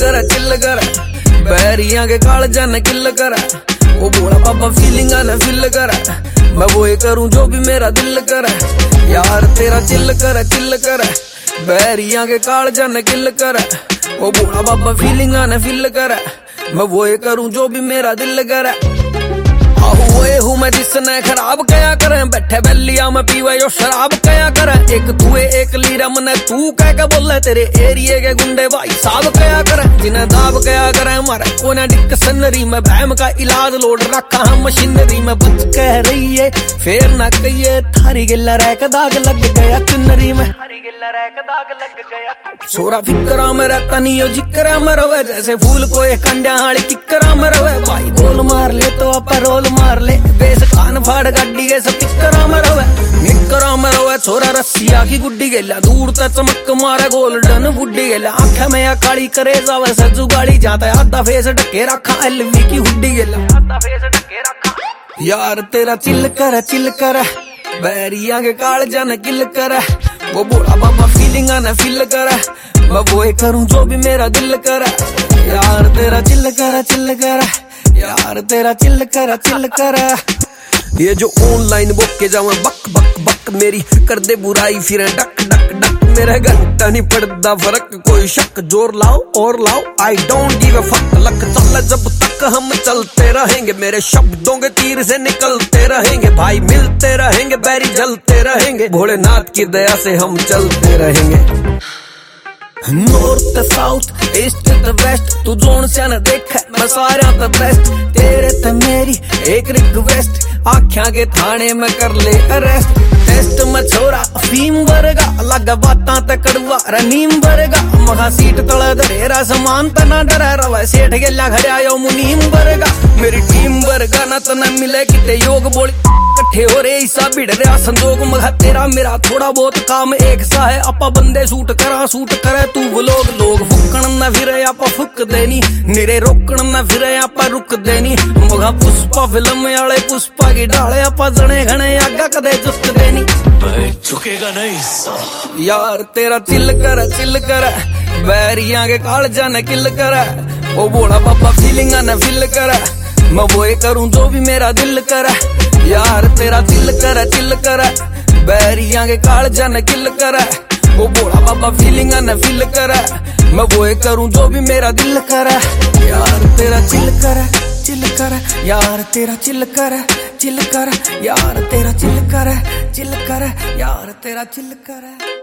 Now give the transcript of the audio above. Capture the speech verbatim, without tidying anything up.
कर चिल कर, बैरियां के काल जान किल कर, वो बोला बाबा फीलिंग न फिल कर, मैं वो करूं जो भी मेरा दिल कर। यार तेरा चिल कर चिल कर, बैरियां के काल जान किल कर, वो बोला बाबा फीलिंग न फिल कर, मैं वो करूं जो भी मेरा दिल कर। हुए हूँ मैं जिसने खराब कया करे, बैठे बैलिया में पीवे जो शराब कया करे। एक तुए एक लीरा मने तू कह के बोले, तेरे एरिए के गुंडे भाई साहब कया करे। जिन्हें दाब कया करे मारे कोने डिक सनरी में, बहम का इलाज लोड रखा है मशीनरी में। बच कह रही है फेर न कहिए, थारी गिल्ला रैक दाग लग गया चुनरी में, थारी गिल्ला रैक दाग लग गया। छोरा फिकरा में रहता नहीं हो जिक्रा में रवे, जैसे फूल को एक अंडा हाड़ी किकरा में रवे। भाई गोल मार ले तो अपा रोल मार ले, बेस कान फाड़ गाड़ी के सब टिकरा में रवे, निकरा में रवे। छोरा रस्सिया की गुड्डी गेला, दूर तक चमक मारे गोल्डन गुड्डी गेला। आंखें में या काली करे जावे सजू गाड़ी, जाता है आधा फेस ढके रखा एलवी की हुड्डी गेला, आधा फेस ढके रखा। यार तेरा चिल कर चिल कर, बैरिया के काल जान किल कर, वो बोला बाबा फीलिंग न फील कर, मैं वो करूं जो भी मेरा दिल कर। यार तेरा चिल कर चिल कर, यार तेरा चिल कर चिल कर। ये जो ऑनलाइन बुक के जावा बक बक बक, मेरी कर दे बुराई फिर डक डक डक। मेरा घंटा नहीं पड़ता फर्क, कोई शक जोर लाओ और लाओ, I don't give a fuck. लक चल जब तक हम चलते रहेंगे, मेरे शब्दों के तीर से निकलते रहेंगे। भाई मिलते रहेंगे, बैरी जलते रहेंगे, भोलेनाथ की दया से हम चलते रहेंगे। नॉर्थ साउथ ईस्ट वेस्ट, तू जोन से न देख मैं सारा द बेस्ट। तेरे ते मेरी एक रिक्वेस्ट, आख्या के थाने में कर ले अरेस्ट। टेस्ट में छोरा फीम वर्गा, लगा बातां ते कड़वा रनीम वर्गा। महा सीट तले धरेरा समान त ना डरा रवा, सेठ गेला खड़या यो मुनीम वर्गा। मेरी टीम वर्गा ना तो न मिले किते योग बोली, कट्ठे हो रे ईसा भिड़ रहा संजोग। मगा तेरा मेरा थोड़ा बहुत काम एक सा है, आपा बंदे सूट करा सूट करे तू व्लॉग। लोग फुकण न फिरे आपा फुक देनी, निरे रोकण न फिरे आपा रुक देनी। मगा पुष्पा फिल्म वाले पुष्पा की डाले, आपा जने घने आगा कदे चुक देनी, झुकेगा नहीं। यार तेरा चिल कर चिल कर, बैरियां के काल जाने किल कर, वो बोला बाबा फीलिंग न फील कर, मैं वो करूं जो भी मेरा दिल कर। यार तेरा चिल कर चिल कर, बैरियां के काल जाने किल कर, वो बोला बाबा फीलिंग न फील कर, मैं वो करूं जो भी मेरा दिल कर। यार तेरा चिल कर चिल कर, यार तेरा चिल कर चिल कर, यार तेरा चिल कर चिल कर, यार तेरा चिल कर।